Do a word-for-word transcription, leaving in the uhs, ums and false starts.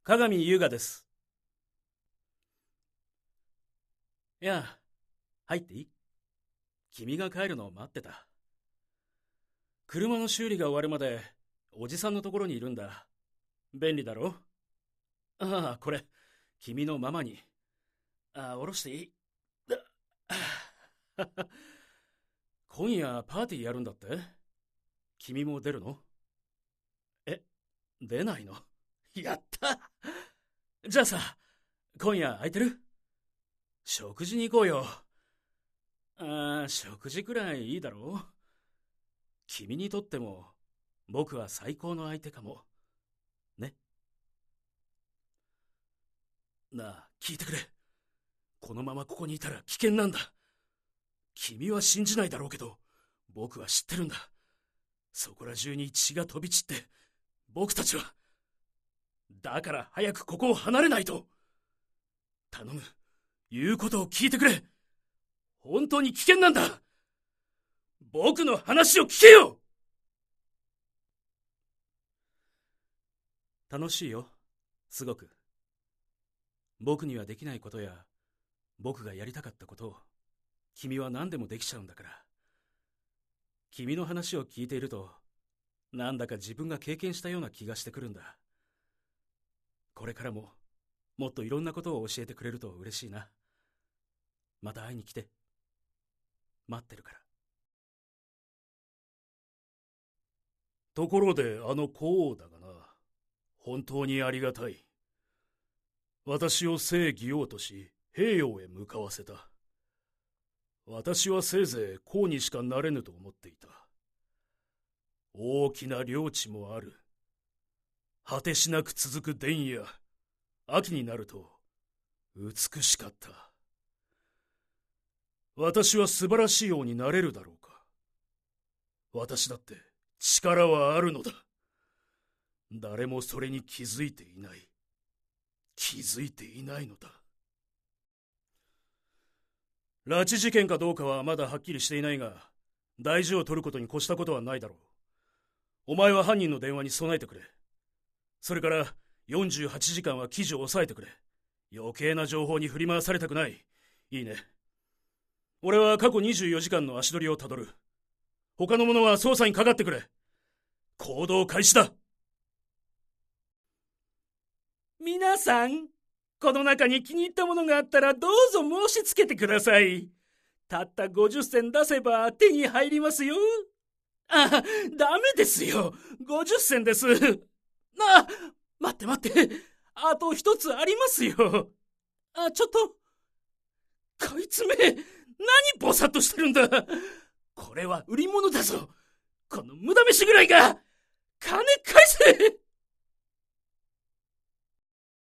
加賀美優雅です。いや、入っていい？君が帰るのを待ってた。車の修理が終わるまで、おじさんのところにいるんだ。便利だろ？ああ、これ、君のママに。ああ、下ろしていい？今夜パーティーやるんだって？君も出るの？え、出ないの？やった！じゃあさ、今夜空いてる？食事に行こうよ。ああ、食事くらいいいだろう。君にとっても僕は最高の相手かも。ね。なあ、聞いてくれ。このままここにいたら危険なんだ。君は信じないだろうけど、僕は知ってるんだ。そこら中に血が飛び散って、僕たちは。だから早くここを離れないと。頼む、言うことを聞いてくれ。本当に危険なんだ。僕の話を聞けよ。楽しいよ、すごく。僕にはできないことや、僕がやりたかったことを、君は何でもできちゃうんだから。君の話を聞いていると、なんだか自分が経験したような気がしてくるんだ。これからも、もっといろんなことを教えてくれると嬉しいな。また会いに来て。待ってるから。ところで、あの古王だがな、本当にありがたい。私を聖義王とし、平洋へ向かわせた。私はせいぜいこうにしかなれぬと思っていた。大きな領地もある。果てしなく続く田野。秋になると美しかった。私は素晴らしい王になれるだろうか。私だって力はあるのだ。誰もそれに気づいていない。気づいていないのだ。拉致事件かどうかはまだはっきりしていないが、大事を取ることに越したことはないだろう。お前は犯人の電話に備えてくれ。それからよんじゅうはちじかんは記事を押さえてくれ。余計な情報に振り回されたくない。いいね。俺は過去にじゅうよじかんの足取りをたどる。他の者は捜査にかかってくれ。行動開始だ。皆さん、この中に気に入ったものがあったらどうぞ申し付けてください。たったごじゅっせん出せば手に入りますよ。あ、ダメですよ。ごじゅっせんです。あ、待って待って。あと一つありますよ。あ、ちょっと。こいつめ、何ぼさっとしてるんだ。これは売り物だぞ。この無駄飯ぐらいが。金返せ。